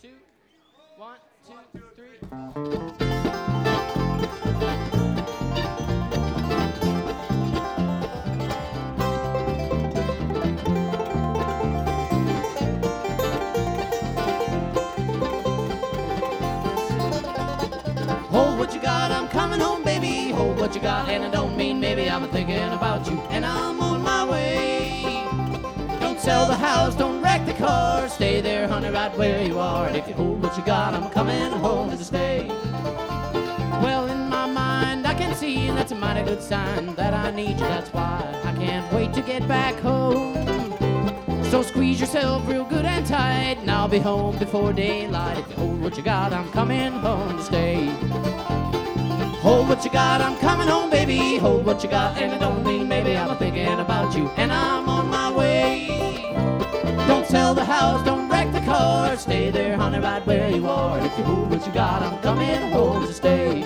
two. 1, 2, 3. Hold what you got, I'm coming home, baby. Hold what you got, and I don't mean maybe. I've been thinking about you, and I'm on my way. Don't sell the house, don't wreck the car. Stay there, honey, right where you are. And if you hold what you got, I'm coming home to stay. Well, in my mind, I can see, and that's a mighty good sign that I need you. That's why I can't wait to get back home. So squeeze yourself real good and tight, and I'll be home before daylight. If you hold what you got, I'm coming home to stay. Hold what you got, I'm coming home, baby. Hold what you got, and I don't mean maybe. I'm thinking about you, and I'm on my way. Don't sell the house, don't wreck the car. Stay there, honey, right where you are. And if you hold what you got, I'm coming home to stay.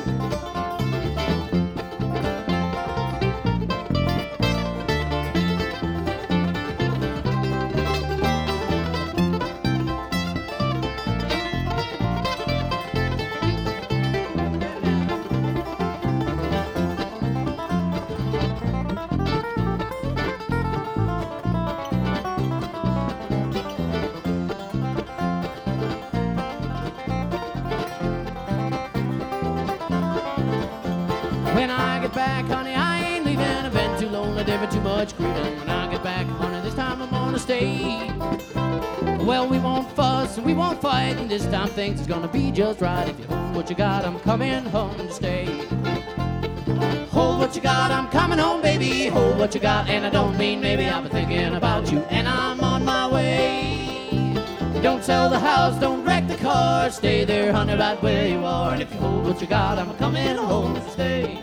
When I get back, honey, I ain't leaving. I've been too lonely, there been too much grieving. When I get back, honey, this time I'm gonna stay. Well, we won't fuss and we won't fight, and this time things is gonna be just right. If you hold what you got, I'm coming home to stay. Hold what you got, I'm coming home, baby. Hold what you got, and I don't mean maybe. I've been thinking about you, and I'm on my way. Don't sell the house, don't wreck the car. Stay there, honey, right where you are. And if you hold what you got, I'm coming home to stay.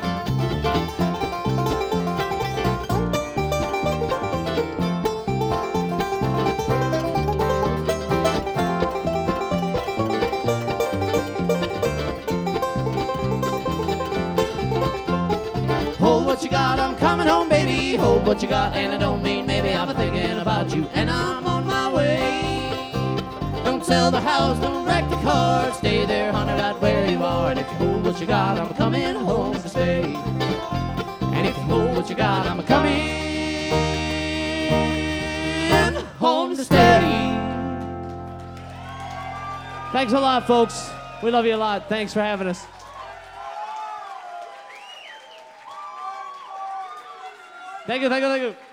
Hold what you got, I'm coming home, baby. Hold what you got, and I don't mean maybe. I've been thinking about you, and I'm on my way. Don't sell the house, don't wreck the car. Stay there, honey, right where you are. And if you hold what you got, I'm coming home to stay. And if you hold what you got, I'm coming home to stay. Thanks a lot, folks. We love you a lot. Thanks for having us. Thank you, thank you, thank you.